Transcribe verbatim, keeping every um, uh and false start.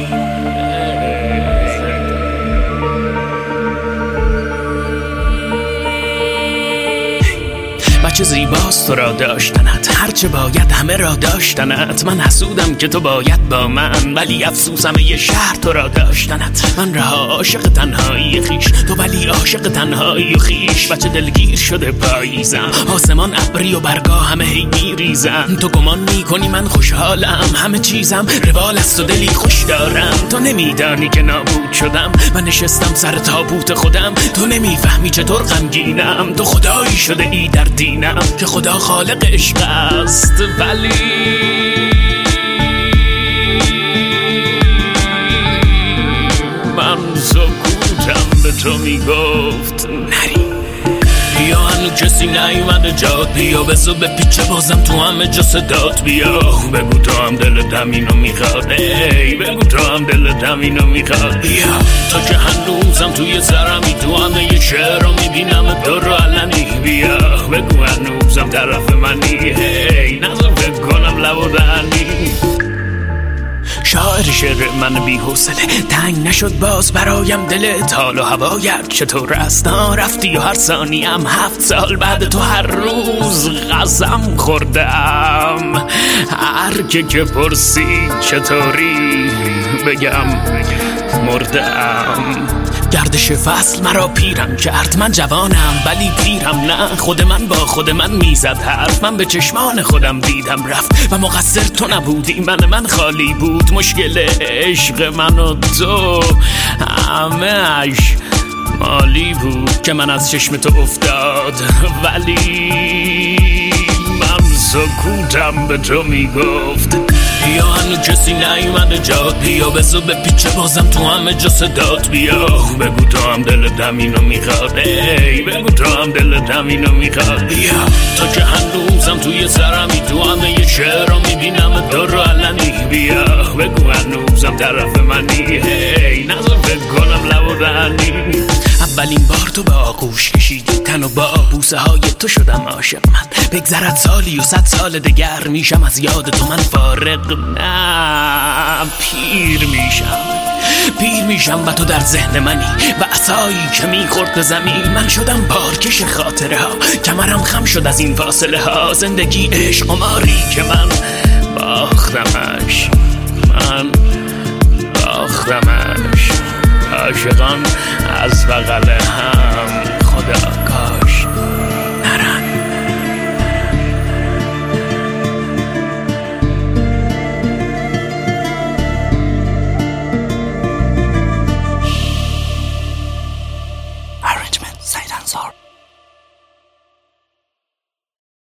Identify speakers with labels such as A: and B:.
A: چه زیباست تو را داشتنت، هرچه باید همه را داشتنت. من حسودم که تو باید با من، ولی افسوسم یه شهر تو را داشتنت. من رها عاشق تنهایی خیش، تو ولی عاشق تنهایی و خیش. بچه دلگیر شده پاییزم، آسمان ابری و برگاه همه هی میریزم. تو گمان میکنی من خوشحالم، همه چیزم روال است و دلی خوش دارم. تو نمیدانی که نابود شدم، من نشستم سر تابوت خودم. تو نمیفهمی چطور غمگینم، تو خدایی شده ای در دینم که خدا خالق عشق است، ولی من سکوتم به تو میگفت نری. بیا هنو کسی نیومده جات، بیا بزو به پیچه بازم تو همه جا صدات. بیا بگو تو هم دلت همینو میخواد، ای بگو تو هم دلت همینو میخواد. بیا تو که هنوزم توی سرمی، تو همه یه شعر رو میبینم تو رو علنی. بیا بگو هنوزم طرف منی، ای نظر فکر کنم لب و دهنی. شاعر شعر من بی حوصله، تنگ نشد باز برایم دلت. حال و هوایت چطور است؟ رفتی و هر ثانیم هفت سال بعد تو هر روز قسم خوردم. هر که که پرسی چطوری بگم مردم. گردش فصل مرا پیرم کرد، من جوانم ولی پیرم نه. خود من با خود من میزد حرف، من به چشمان خودم دیدم رفت. و مقصر تو نبودی، من من خالی بود. مشکل عشق من و تو همه‌اش مالی بود که من از چشم تو افتاد، ولی من سکوتم به تو میگفت. بیا هنو کسی نیومده جات، بیا بزو به پیچه بازم تو همه جا صدات. بیا بگو تو هم دلت همینو میخواد، ای بگو تو هم دلت همینو میخواد. بیا تو که هنوزم توی سرمی، تو همه یه شعر رو میبینم تو رو علنی. بیا بگو هنوزم طرف منی، ای نظر فکر کنم لب و دهنی. اولین بار تو به آغوش کشیدی تن و با بوسه های تو شدم عاشق. من بگذرد سالی و صد سال دگر میشم از یاد تو من فارغ. نه پیر میشم، پیر میشم و تو در ذهن منی و عصایی که میخورد به زمین. من شدم بارکش خاطره ها، کمرم خم شد از این فاصله ها. زندگی عشق قماری که من باختمش، من باختمش. عاشقان از بغل هم